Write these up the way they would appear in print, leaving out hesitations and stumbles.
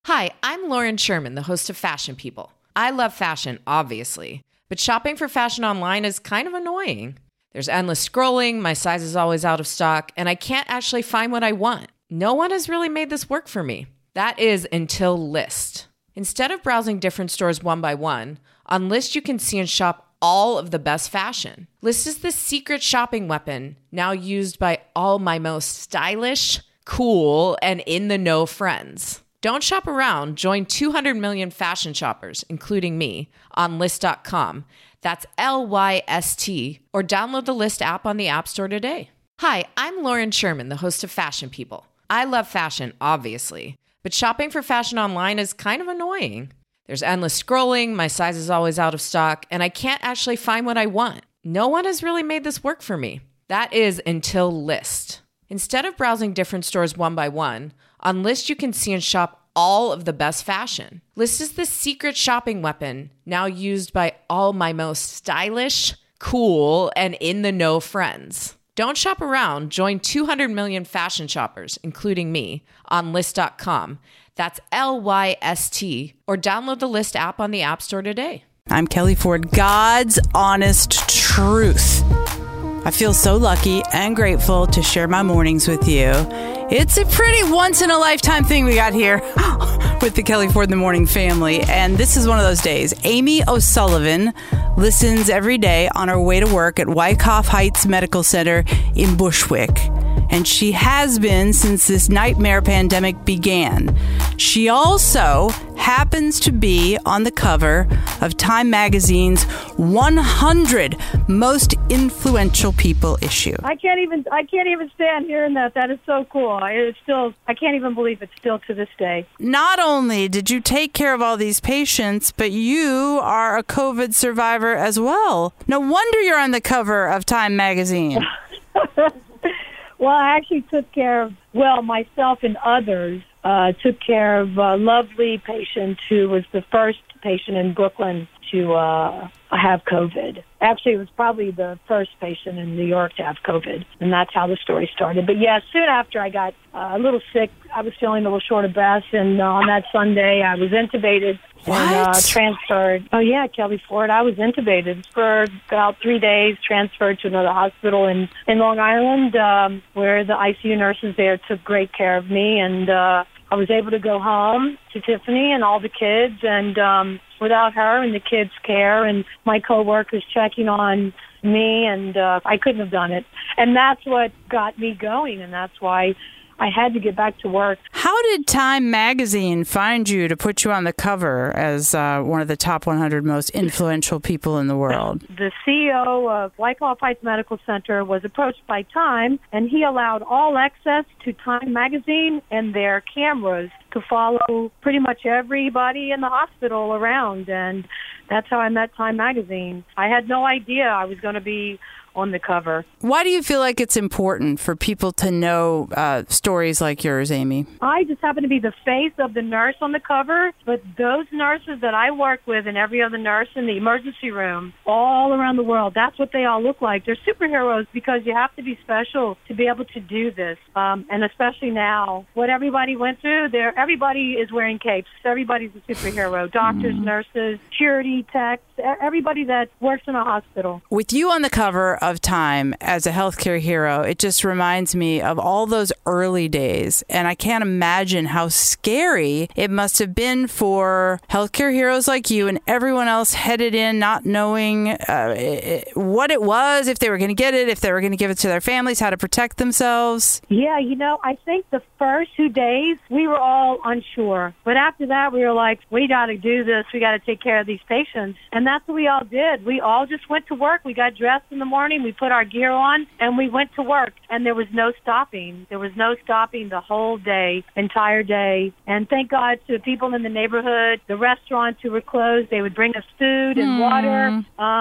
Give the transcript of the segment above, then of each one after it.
Hi, I'm Lauren Sherman, the host of Fashion People. I love fashion, obviously, but shopping for fashion online is kind of annoying. There's endless scrolling, my size is always out of stock, and I can't actually find what I want. No one has really made this work for me. That is until Lyst. Instead of browsing different stores one by one, on Lyst you can see and shop all of the best fashion. Lyst is the secret shopping weapon now used by all my most stylish, cool, and in-the-know friends. Don't shop around. Join 200 million fashion shoppers, including me, on Lyst.com. That's Lyst, or download the Lyst app on the App Store today. Hi, I'm Lauren Sherman, the host of Fashion People. I love fashion, obviously, but shopping for fashion online is kind of annoying. There's endless scrolling, my size is always out of stock, and I can't actually find what I want. No one has really made this work for me. That is until Lyst. Instead of browsing different stores one by one, on Lyst you can see and shop all of the best fashion. Lyst is the secret shopping weapon now used by all my most stylish, cool, and in-the-know friends. Don't shop around. Join 200 million fashion shoppers, including me, on Lyst.com. That's Lyst, or download the Lyst app on the App Store today. I'm Kelly Ford, God's honest truth. I feel so lucky and grateful to share my mornings with you. It's a pretty once-in-a-lifetime thing we got here with the Kelly Ford in the Morning family. And this is one of those days. Amy O'Sullivan listens every day on her way to work at Wyckoff Heights Medical Center in Bushwick. And she has been since this nightmare pandemic began. She also happens to be on the cover of Time Magazine's 100 Most Influential People issue. I can't even stand hearing that. That is so cool. I can't even believe it's still to this day. Not only did you take care of all these patients, but you are a COVID survivor as well. No wonder you're on the cover of Time Magazine. Well, I actually took care of, myself and others, took care of a lovely patient who was the first patient in Brooklyn to have COVID. Actually, it was probably the first patient in New York to have COVID, and that's how the story started. But yeah, soon after I got a little sick, I was feeling a little short of breath, and on that Sunday I was intubated and transferred. Oh yeah, Kelly Ford, I was intubated for about 3 days, transferred to another hospital in Long Island, where the ICU nurses there took great care of me, and I was able to go home to Tiffany and all the kids, and without her and the kids' care and my coworkers checking on me, and I couldn't have done it. And that's what got me going, and that's why I had to get back to work. How did Time Magazine find you to put you on the cover as one of the top 100 most influential people in the world? The CEO of Wyckoff Heights Medical Center was approached by Time, and he allowed all access to Time Magazine and their cameras to follow pretty much everybody in the hospital around, and that's how I met Time Magazine. I had no idea I was going to be on the cover. Why do you feel like it's important for people to know stories like yours, Amy? I just happen to be the face of the nurse on the cover, but those nurses that I work with and every other nurse in the emergency room all around the world, that's what they all look like. They're superheroes because you have to be special to be able to do this. And especially now, what everybody went through, everybody is wearing capes. Everybody's a superhero. Doctors, nurses, security techs, everybody that works in a hospital. With you on the cover of Time as a healthcare hero, it just reminds me of all those early days. And I can't imagine how scary it must have been for healthcare heroes like you and everyone else headed in not knowing what it was, if they were going to get it, if they were going to give it to their families, how to protect themselves. Yeah, I think the first 2 days we were all unsure. But after that, we were like, we got to do this. We got to take care of these patients. And that's what we all did. We all just went to work. We got dressed in the morning. We put our gear on and we went to work, and there was no stopping. There was no stopping the whole day, entire day. And thank God to the people in the neighborhood, the restaurants who were closed, they would bring us food and water.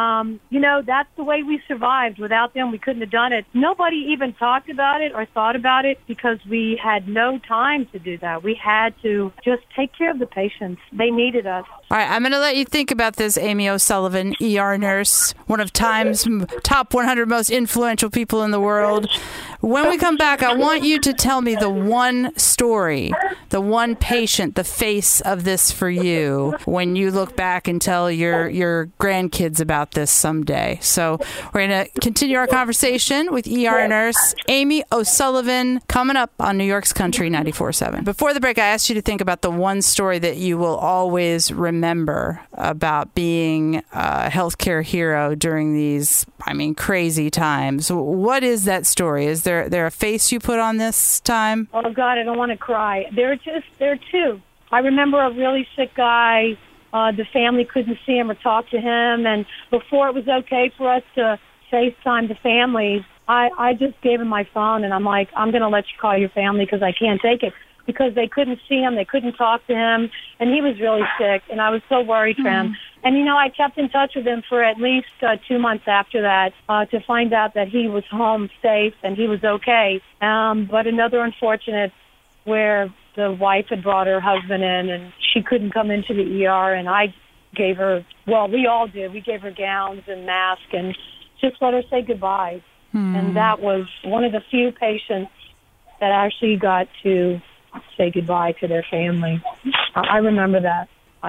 That's the way we survived. Without them, we couldn't have done it. Nobody even talked about it or thought about it because we had no time to do that. We had to just take care of the patients. They needed us. All right, I'm going to let you think about this, Amy O'Sullivan, ER nurse, one of Time's top 100 most influential people in the world. When we come back, I want you to tell me the one story, the one patient, the face of this for you when you look back and tell your grandkids about this someday. So we're going to continue our conversation with ER nurse Amy O'Sullivan coming up on New York's Country 94.7. Before the break, I asked you to think about the one story that you will always remember about being a healthcare hero during these, crazy times. What is that story? Is there a face you put on this time? Oh, God, I don't want to cry. There are two. I remember a really sick guy. The family couldn't see him or talk to him. And before it was okay for us to FaceTime the family, I just gave him my phone, and I'm like, I'm going to let you call your family because I can't take it. Because they couldn't see him, they couldn't talk to him, and he was really sick, and I was so worried for him. And, I kept in touch with him for at least 2 months after that to find out that he was home safe and he was okay. But another unfortunate where the wife had brought her husband in, and she couldn't come into the ER, and I gave her, well, we all did. We gave her gowns and masks and just let her say goodbye. And that was one of the few patients that actually got to say goodbye to their family. I remember that.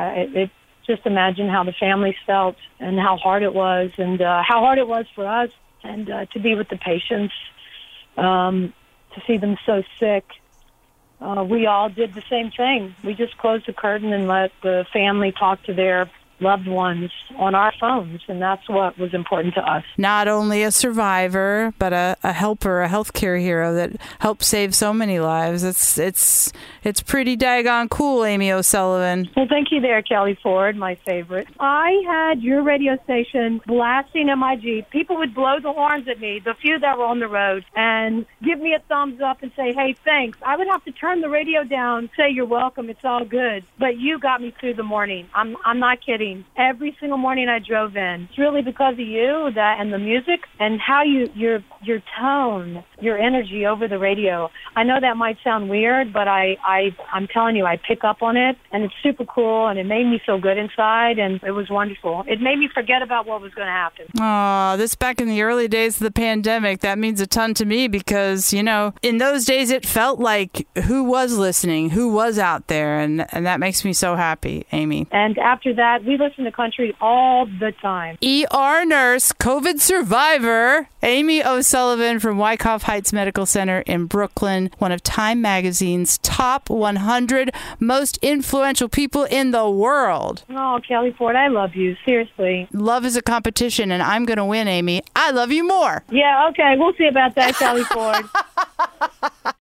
Just imagine how the families felt and how hard it was, and how hard it was for us, and to be with the patients, to see them so sick. We all did the same thing. We just closed the curtain and let the family talk to their loved ones on our phones, and that's what was important to us. Not only a survivor, but a helper, a healthcare hero that helped save so many lives. It's pretty daggone cool, Amy O'Sullivan. Well, thank you there, Kelly Ford, my favorite. I had your radio station blasting in my Jeep. People would blow the horns at me, the few that were on the road, and give me a thumbs up and say, hey, thanks. I would have to turn the radio down, say you're welcome, it's all good. But you got me through the morning. I'm not kidding. Every single morning I drove in. It's really because of you, that and the music, and how your tone, your energy over the radio. I know that might sound weird, but I'm telling you, I pick up on it, and it's super cool, and it made me feel good inside, and it was wonderful. It made me forget about what was going to happen. Oh, this back in the early days of the pandemic, that means a ton to me because, in those days it felt like who was listening, who was out there, and that makes me so happy, Amy. And after that, we listen to country all the time. ER nurse, COVID survivor, Amy O'Sullivan from Wyckoff Heights Medical Center in Brooklyn, one of Time Magazine's top 100 most influential people in the world. Oh, Kelly Ford, I love you. Seriously. Love is a competition, and I'm going to win, Amy. I love you more. Yeah, okay. We'll see about that, Kelly Ford.